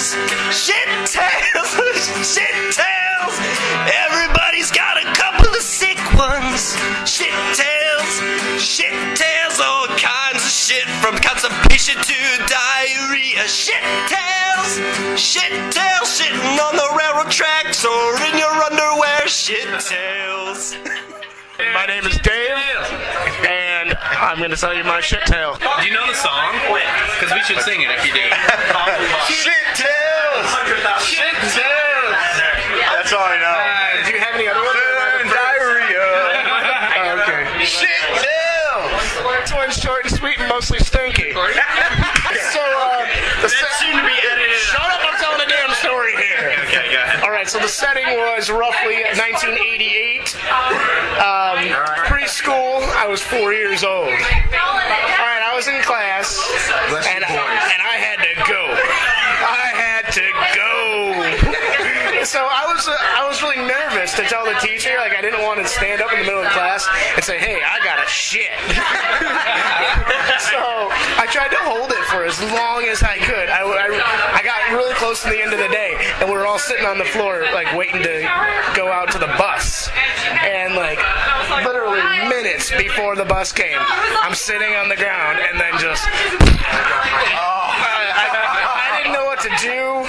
tails, shit tails, shit tails. Everybody's got a couple of sick ones. Shit tails, all kinds of shit from constipation to diarrhea. Shit tails, shitting on the railroad tracks or in your underwear. Shit tails. My name is Dave, and I'm going to tell you my shit tale. Do you know the song? Because we should sing it if you do. Shit tales! Shit tales! That's all I know. Do you have any other ones? Diarrhea. Okay. Shit tales! This one's short and sweet and mostly stinky. So, That's soon to be edited. Shut up, I'm telling a damn story here. Okay, go ahead. Alright, so the setting was roughly 1988. Preschool, I was 4 years old. Alright, I was in class, and I had to go. So I was really nervous to tell the teacher. Like, I didn't want to stand up in the middle of class and say, "Hey, I got a shit." So I tried to hold it for as long as I could. I got really close to the end of the day, and we were all sitting on the floor, like, waiting to go out to the bus. And, like, literally minutes before the bus came, I'm sitting on the ground, and then just... I didn't know what to do.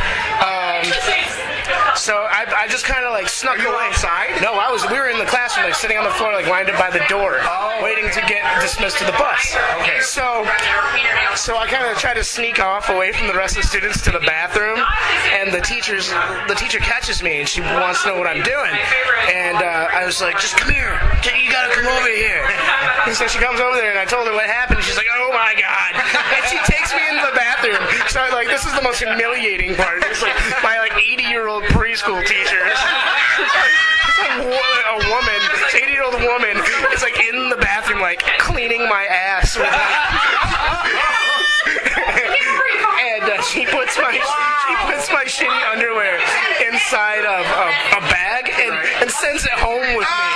So I just kind of, like, snuck away. Outside? No, we were in the classroom, like, sitting on the floor, like, lined up by the door, waiting to get dismissed to the bus. Okay. So I kind of tried to sneak off away from the rest of the students to the bathroom, and the teacher catches me, and she wants to know what I'm doing. And I was like, "Just come here. You gotta come over here." And so she comes over there, and I told her what happened, and she's like, "Oh my God." And she takes me into the bathroom. So, like, this is the most humiliating part. It's like my, like, 80-year-old preschool teacher. It's like a woman, 80-year-old woman, is, like, in the bathroom, like, cleaning my ass. And she puts my shitty underwear inside of a bag and sends it home with me.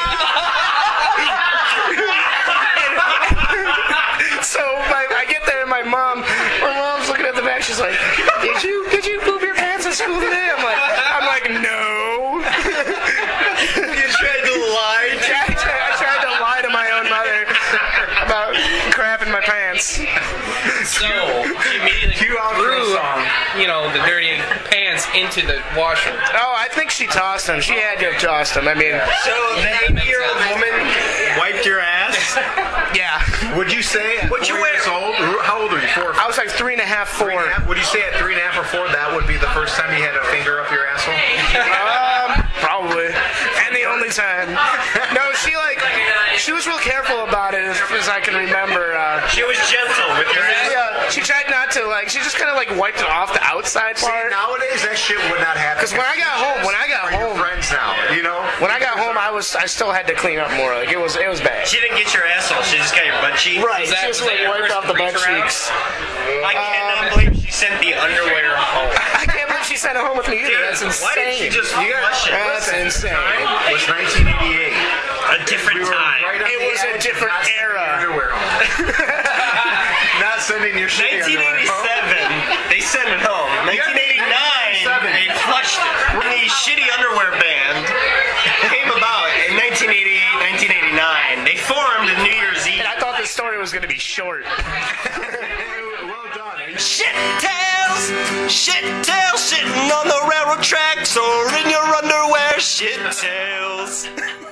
So I get there, and my mom's looking at the bag. She's like, "Did you poop your pants at school today?" I'm like, "No." You tried to lie. I tried to lie to my own mother about crap in my pants. So, she immediately threw, the dirty pants into the washroom. Oh, I think she tossed them. She had to have tossed them. I mean... So, the 80-year-old woman wiped your ass? Yeah. Would you say at 4 years old? How old were you? 4 or 5? I was like 3.5, 4. Would you say at 3.5 or 4 that would be the first time you had a finger up your asshole? Probably. And the only time. No, she was real careful about it, as I can remember. She was gentle with your ass? Yeah, she tried not to, like, she just kind of, like, wiped it off the outside part. Nowadays, that shit would not happen. Because when I got home, your friends now, you know? When I got home, I still had to clean up more. Like, it was bad. She didn't get your asshole, she just got your butt cheeks? Right, she just, like, wiped off the butt cheeks. I cannot believe she sent the underwear home. I can't believe she sent it home with me either. That's insane. Why did she just flush it? That's insane. It was 1988. A different time. It was a different era. Not sending your shit 1987, they sent it home. 1989, they flushed it. The shitty underwear band came about in 1988, 1989. They formed in New Year's Eve. And I thought this story was going to be short. Well done. Shit tails, shitting on the railroad tracks or in your underwear. Shit tails.